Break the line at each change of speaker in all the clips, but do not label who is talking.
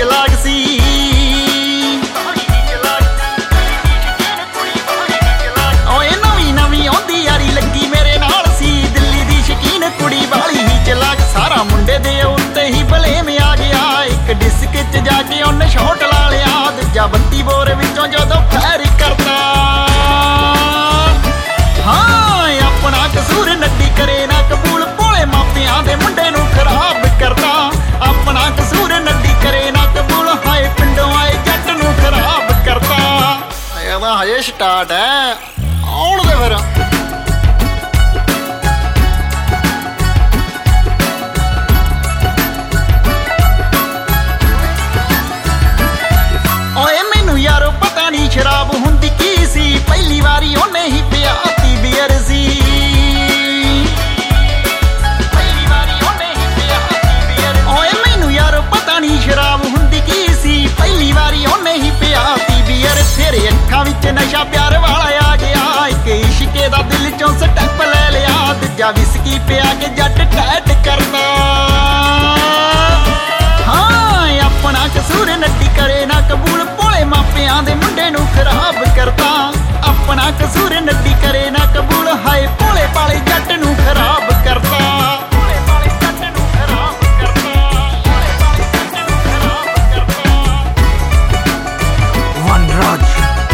ਚਲਾਕ ਸੀ। ਓਏ ਨਵੀਂ ਨਵੀਂ ਆਉਂਦੀ ਯਾਰੀ ਲੱਗੀ ਮੇਰੇ ਨਾਲ ਸੀ। ਦਿੱਲੀ ਦੀ ਸ਼ਕੀਨ ਕੁੜੀ ਵਾਲੀ ਹੀ ਚਲਾਕ, ਸਾਰਾ ਮੁੰਡੇ ਦੇ ਉੱਤੇ ਹੀ ਬਲੇਮ ਆ ਗਿਆ। ਇੱਕ ਡਿਸਕ 'ਚ ਜਾ ਕੇ ਉਹਨੇ ਸ਼ਾਟ ਲਾ ਲਿਆ, ਦੂਜਾ 32 ਬੋਰ ਵਿੱਚੋਂ ਜਦੋਂ ਫਾਇਰ ਕਰਦਾ। ਹਾਂ ਆਪਣਾ ਕਸੂਰ ਨੱਡੀ ਕਰੇ ਨਾ ਕਬੂਲ, ਭੋਲੇ ਮਾਪਿਆਂ ਦੇ ਮੁੰਡੇ ਨੂੰ ਖਰਾਬ ਕਰਦਾ। ਆਪਣਾ ਕਸੂਰ ਨੱਡੀ ਕਰੇ ਨਾ ਕਬੂਲ, ਹਾਏ ਪਿੰਡੋਂ ਆਏ ਜੱਟ ਨੂੰ ਖਰਾਬ ਕਰਦਾ। ਇਹਦਾ ਹਜੇ ਸਟਾਰਟ ਹੈ, ਆਉਣ ਦੇ ਫਿਰ। ਓਏ ਮੈਨੂੰ ਯਾਰੋ ਪਤਾ ਨਹੀਂ ਸ਼ਰਾਬ ਹੁੰਦੀ ਕੀ ਸੀ, ਪਹਿਲੀ ਵਾਰੀ ਉਹਨੇ ਹੀ ਪਿਆਤੀ ਬੀਅਰ ਸੀ। ਪਹਿਲੀ ਵਾਰੀ ਉਹਨੇ ਹੀ ਪਿਆਤੀ ਬੀਅਰ। ਓਏ ਮੈਨੂੰ ਯਾਰੋ ਪਤਾ ਨਹੀਂ ਸ਼ਰਾਬ ਹੁੰਦੀ ਕੀ ਸੀ, ਪਹਿਲੀ ਵਾਰੀ ਉਹਨੇ ਹੀ ਪਿਆਤੀ ਬੀਅਰ। ਤੇਰੇ ਅੱਖਾਂ ਵਿੱਚ ਨਸ਼ਾ ਪਿਆਰ ਵਾਲਾ ਆ ਗਿਆ, ਇੱਕ ਇਸ਼ਕੇ ਦਾ ਦਿਲ ਚੋਂ ਸਟੈਪ ਲੈ ਲਿਆ, ਦੂਜਾ ਵਿਸਕੀ ਪਿਆ ਕੇ ਜੱਟ ਟੈਟ ਕਰਦਾ। ਹਾਂ ਆਪਣਾ ਕਸੂਰ ਨੱਡੀ ਕਰੇ ਨਾ ਕਬੂਲ, ਭੋਲੇ ਮਾਪਿਆਂ ਦੇ ਮੁੰਡੇ ਨੂੰ ਖਰਾਬ ਕਰਦਾ। ਆਪਣਾ ਕਸੂਰ ਨੱਡੀ ਕਰੇ ਨਾ ਕਬੂਲ, ਹਾਏ ਭੋਲੇ ਭਾਲੇ ਜੱਟ ਨੂੰ ਖਰਾਬ ਕਰਦਾ। ਭੋਲੇ ਭਾਲੇ ਜੱਟ ਨੂੰ ਖਰਾਬ ਕਰਦਾ। ਭੋਲੇ ਭਾਲੇ ਜੱਟ ਨੂੰ ਖਰਾਬ ਕਰਦਾ।
वनराज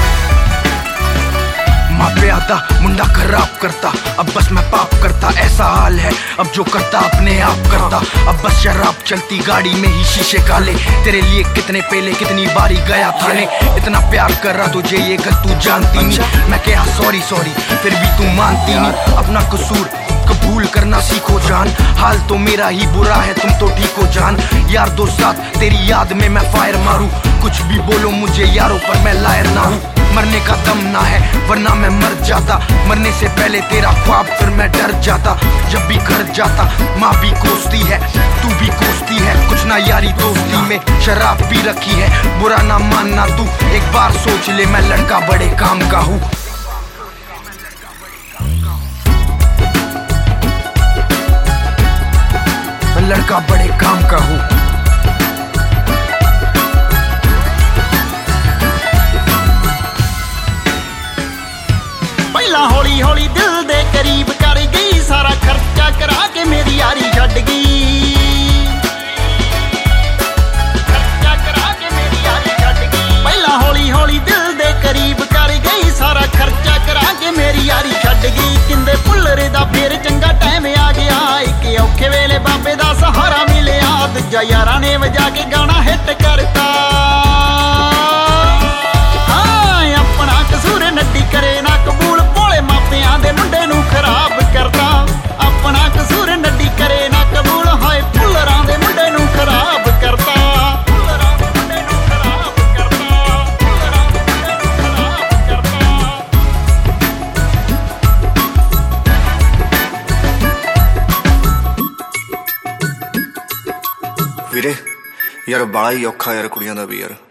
मापिया था मुंडा खराब करता, अब बस मैं पाप करता। ऐसा हाल है अब जो करता अपने आप करता। अब बस शराब चलती गाड़ी में ही शीशे काले, तेरे लिए कितने पहले कितनी बारी गया थाने। इतना प्यार कर रहा तुझे ये गल तू जानती नहीं, मैं क्या सॉरी सॉरी फिर भी तू मानती नहीं। अपना कसूर कबूल करना सीखो जान, हाल तो मेरा ही बुरा है तुम तो ठीक हो जान। यार दोस्त साथ तेरी याद में मैं फायर मारूं, कुछ भी बोलो मुझे यारों पर मैं लायर ना हूँ। मरने का दम ना है वरना मैं मर जाता, मरने से पहले तेरा ख्वाब फिर मैं डर जाता। जब भी घर जाता माँ भी कोसती है, तू भी कोसती है, कुछ ना यारी दोस्ती में शराब पी रखी है। बुरा ना मानना तू एक बार सोच ले, मैं लड़का बड़े काम का हूँ। मैं लड़का बड़े काम का हूँ।
ਪਹਿਲਾਂ ਹੌਲੀ ਹੌਲੀ ਦਿਲ ਦੇ ਕਰੀਬ ਕਰ ਗਈ, ਸਾਰਾ ਖਰਚਾ ਕਰਾ ਕੇ ਮੇਰੀ ਯਾਰੀ ਛੱਡ ਗਈ। ਖਰਚਾ ਕਰਾ ਕੇ ਮੇਰੀ ਯਾਰੀ ਛੱਡ ਗਈ। ਪਹਿਲਾਂ ਹੌਲੀ ਹੌਲੀ ਦਿਲ ਦੇ ਕਰੀਬ ਕਰ ਗਈ, ਸਾਰਾ ਖਰਚਾ ਕਰਾ ਕੇ ਮੇਰੀ ਯਾਰੀ ਛੱਡ ਗਈ। ਕਿੰਦੇ ਭੁੱਲਰੇ ਦਾ ਫੇਰ ਚੰਗਾ ਟਾਈਮ ਆ ਗਿਆ, ਇੱਕ ਔਖੇ ਵੇਲੇ ਬਾਬੇ ਦਾ ਸਹਾਰਾ ਮਿਲਿਆ, ਦੂਜਾ ਯਾਰਾਂ ਨੇ ਵਜਾ ਕੇ ਗਾਣਾ ਹਿੱਟ ਕਰਤਾ। ਹਾਂ ਆਪਣਾ ਕਸੂਰ ਨੱਡੀ ਕਰੇ ਨਾ ਕਬੂਲ, ਭੋਲੇ ਮਾਪਿਆਂ ਦੇ ਮੁੰਡੇ ਨੂੰ ਖਰਾਬ ਕਰਦਾ। ਆਪਣਾ ਕਸੂਰ ਨੱਡੀ ਕਰੇ ਨਾ ਕਬੂਲ, ਹਾਏ ਭੁੱਲਰਾਂ ਦੇ ਮੁੰਡੇ ਨੂੰ ਖਰਾਬ ਕਰਦਾ। ਭੁੱਲਰਾਂ ਦੇ ਮੁੰਡੇ ਨੂੰ ਖਰਾਬ ਕਰਦਾ। ਭੁੱਲਰਾਂ ਦੇ ਮੁੰਡੇ ਨੂੰ ਖਰਾਬ ਕਰਦਾ।
ਵੀਰੇ ਯਾਰ ਬਾਲਾ ਹੀ ਔਖਾ ਯਾਰ ਕੁੜੀਆਂ ਦਾ ਵੀ ਯਾਰ।